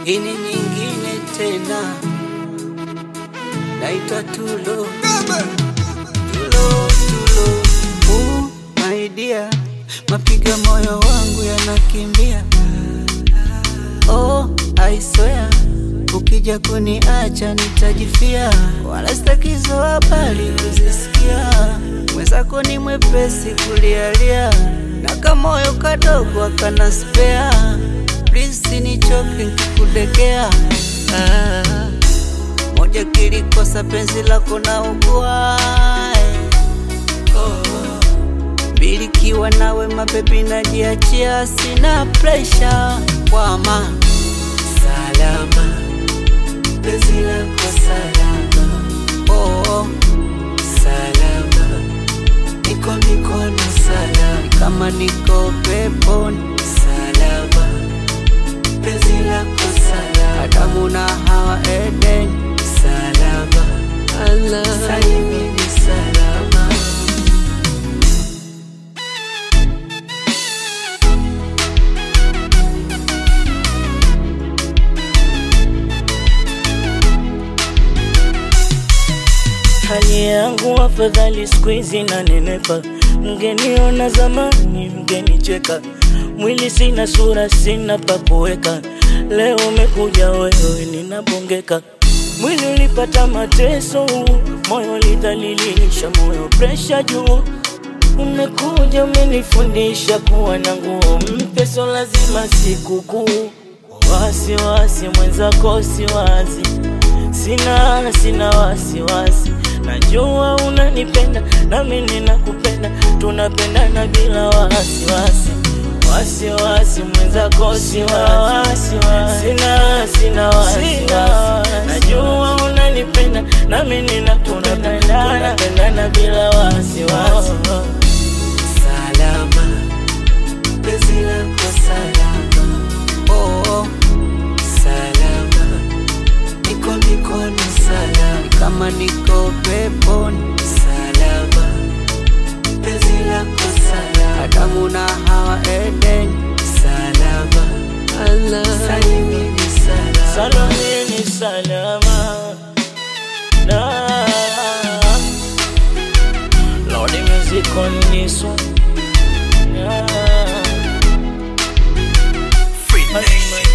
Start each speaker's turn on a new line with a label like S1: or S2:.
S1: Hii ni nyingine tena, naitwa Tulo. My dear, mapiga moyo wangu yanakimbia. Oh, I swear, ukija kuniacha nitajifia. Wala sitakizo habari kuzisikia. Mwenzako ni mwepesi kulialia, na kamoyo kadogo akana spare. Please sinichoke nikikudekea. Moja kilikosa penzi lako na ugua. Mbili kiwa nawe mabebi najiachia, sina pressure kwa amani.
S2: Salama, penzi lako salama.
S1: Oh,
S2: salama, niko mikono salama.
S1: kama niko peponi.
S2: Salama, penzi lako salama.
S1: Adamu na Hawa Eden.
S2: Salama, Allah salimini salama.
S3: Hali yangu afadhali siku hizi na nenepa. Mgeniona zamani mgenicheka. Mwili sina sura sina pa kuweka. Leo umekuja wewe ninabongeka. Mwili ulipata mateso, moyo ulidhalilisha, moyo pressure juu. Umekuja umenifundisha kuwa na nguo mpya, so lazima sikukuu. Wasiwasi mwenzako siwazi, sina wasiwasi. Najua unanipenda nami ninakupenda, tunapendana bila wasiwasi. Wasiwasi mwenzako siwazi, sina wasiwasi. Najua unanipenda nami ninakupenda, tunapendana bila wasiwasi.
S2: Salama, penzi lako salama.
S1: Oh,
S2: salama, niko mikono salama.
S1: kama niko peponi.
S2: Salama, penzi lako salama.
S1: Adamu na Hawa Eden.
S2: Salama, Allah salimini salama.
S3: Salimini salama. Lord, the music on this one. Free nation.